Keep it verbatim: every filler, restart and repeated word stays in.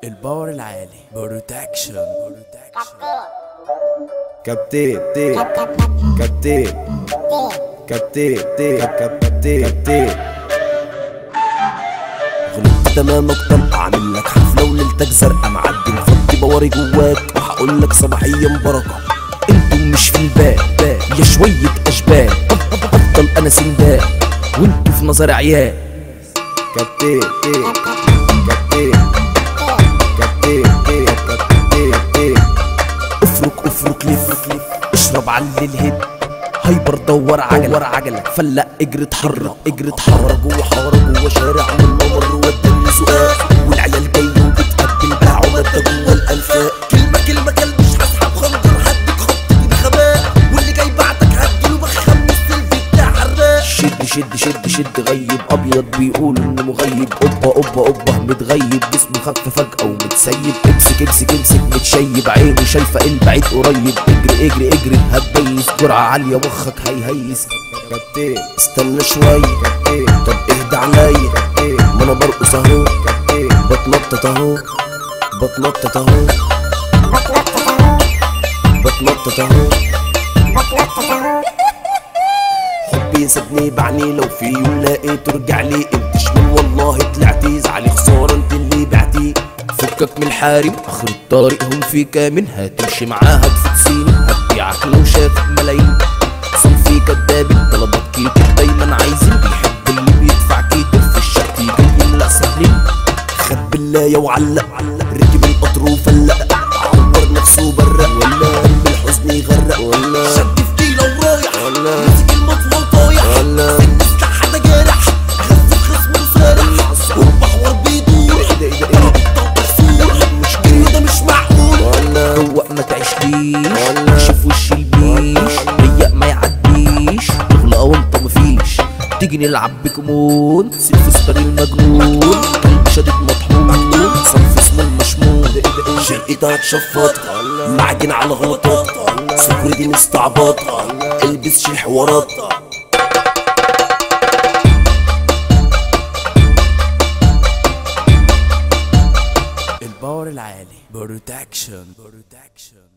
الباور العالي بروتكشن. كابتن تي كابتن كابتن تي كابتن كابتن غلطت تمامك طلقة عامل لك حفلة وليلتك زرقا معدي مفضي بواري جواك وهقول لك صباحيا بركة. انتم مش في البال يا شوية اشبال، افضل انا سندال وانتوا في نظر عيال. كابتن تي كابتن كابتن تي كابتن افرك افرك لف اشرب على الهد هايبر دور عجلة ورا عجلة فلق اجري اتحرك اجري اتحرك جوه حارة جوه شارع والممر والدنيا زقاق والعيال جاية وبتقبل باعوا مادة جوه الانفاق. كلمة كلمة كلب مش هسحب خنجر هديك خبط بغباء واللي جاي بعدك هديله بخمس السيلفي بتاع حراق. شد شد شد شد غيب ابيض بيقول انه مغيب اوبا اوبا اوبا متغيب جسمه خف فجأة ومتسيب. امسك امسك امسك متشيب عيني شايفة البعيد قريب. اجري اجري اجري هتبيس جرعة عالية مخك هيهيس. كابتن استنى شوية طب اهدى عليا ما انا برقص اهو بتنطط اهو بتنطط اهو بتنطط اهو حبي يسيبني بعني لو في يوم لقيته رجع لي انت شمال والله طلعتي زعلي خسارة انت اللي بعتي. فكك من الحارم اخر الطريق هم في كامن هتمشي معاها تفوت سنين هتبيعك لو شافك ملايين. صنفي كدابين طلبات كتير دايما عايزين بيحب اللي بيدفع كتير في الشقة جاي يملأ سهلين. خد بالله وعلق ركب القطر وفلق عور نفسه برق ولا قلب الحزن يغرق ولا شد في كيلة ورايح ولا مسك المطوة وطايح ولا سكت حدا جارح غز في خصمه وسارح والبحور بيدور مشكلة ده مش معقول ولا روق ما تعيشليش شوف وش البيش ضيق ما يعديش تغلق وانت مفيش تيجي نلعب بكمون سيلفستر المجنون قلب شديد مطحون صنف اسمه المشمون شرقتها اتشفط معجن على غلطات سكر دي مستعبط البس شي حوارات. الباور العالي بروتكشن بروتكشن